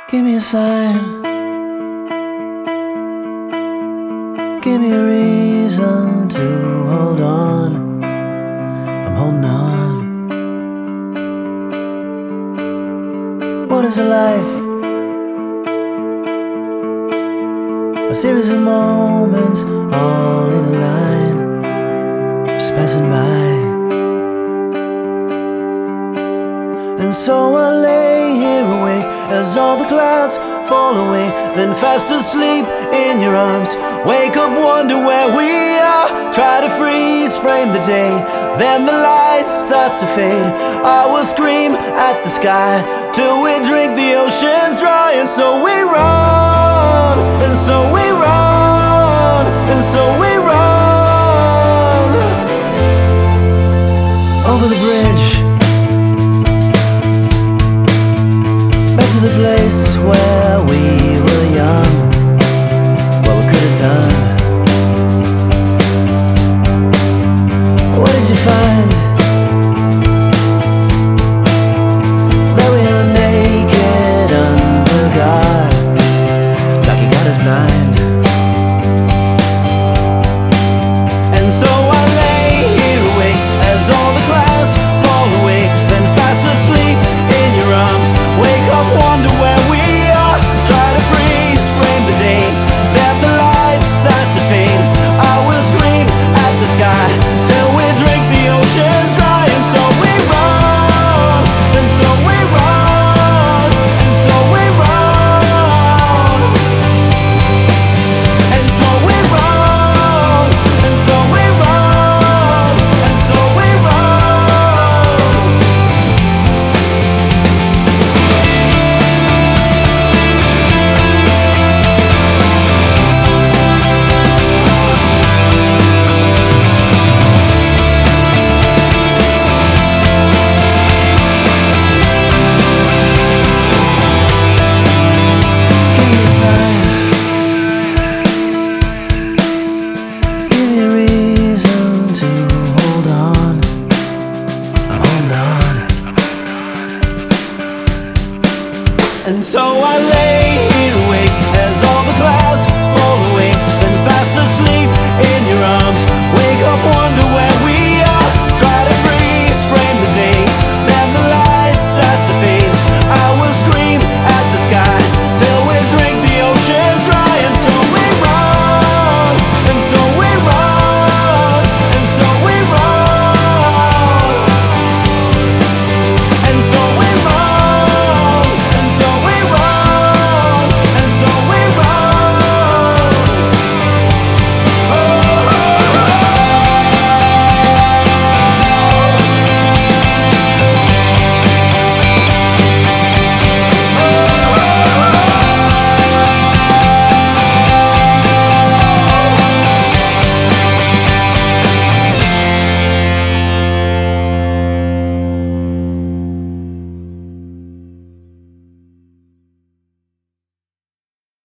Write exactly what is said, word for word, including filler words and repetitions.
Give me a sign, give me a reason to hold on. I'm holding on. What is a life? A series of moments all in a line, just passing by. And so I lay here awake as all the clouds fall away, then fast asleep in your arms. Wake up, wonder where we are, try to freeze frame the day. Then the light starts to fade, I will scream at the sky till we drink the oceans dry. And so we run, and so we run, and so we run over the bridge, to the place where we were young, what we could have done. What did you find?